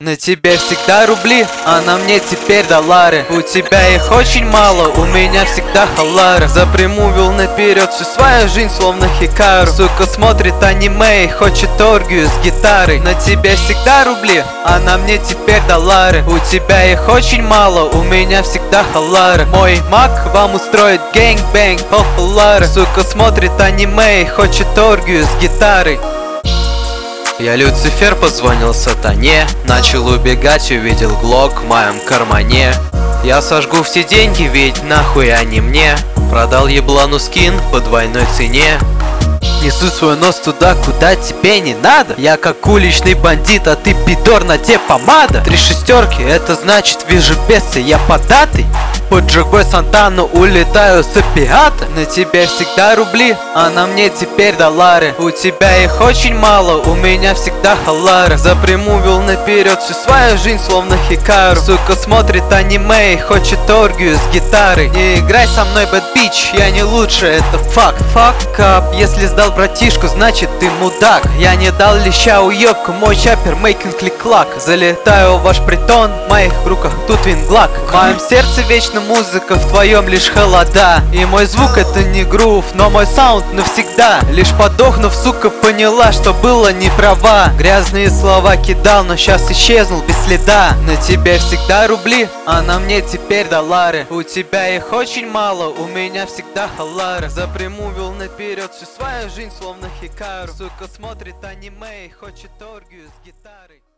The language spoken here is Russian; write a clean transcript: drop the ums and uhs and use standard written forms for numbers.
На тебе всегда рубли, а на мне теперь доллары. У тебя их очень мало, у меня всегда халары. Запримувил наперед всю свою жизнь, словно хикару. Сука смотрит аниме и хочет оргию с гитарой. На тебе всегда рубли, а на мне теперь доллары. У тебя их очень мало, у меня всегда халары. Мой маг вам устроит гэнг-бэнг, халары. Сука смотрит аниме и хочет оргию с гитарой. Я Люцифер позвонил сатане, начал убегать, увидел глок в моем кармане. Я сожгу все деньги, ведь нахуй они мне. Продал еблану скин по двойной цене. Несу свой нос туда, куда тебе не надо. Я как уличный бандит, а ты пидор, на тебе помада. 3 шестерки, это значит вижу бесы, я податый. Под Джокбой Сантану улетаю с опиата. На тебе всегда рубли, а на мне теперь доллары. У тебя их очень мало, у меня всегда халары. Запримувил наперед всю свою жизнь, словно хикару. Сука смотрит аниме и хочет оргию с гитарой. Не играй со мной, bad bitch, я не лучше, это факт. Fuck up, если сдал братишку, значит ты мудак. Я не дал леща уёбку, мой чаппер мейкинг клик-клак. Залетаю в ваш притон, в моих руках тут винглак. В моем сердце вечно музыка, в твоем лишь холода. И мой звук это не грув, но мой саунд навсегда. Лишь подохнув, сука, поняла, что было не права. Грязные слова кидал, но сейчас исчезнул без следа. На тебе всегда рубли, а на мне теперь доллары. У тебя их очень мало, у меня всегда халары. Запримувил наперед всю свою жизнь, словно хикару. Сука смотрит аниме и хочет оргию с гитарой.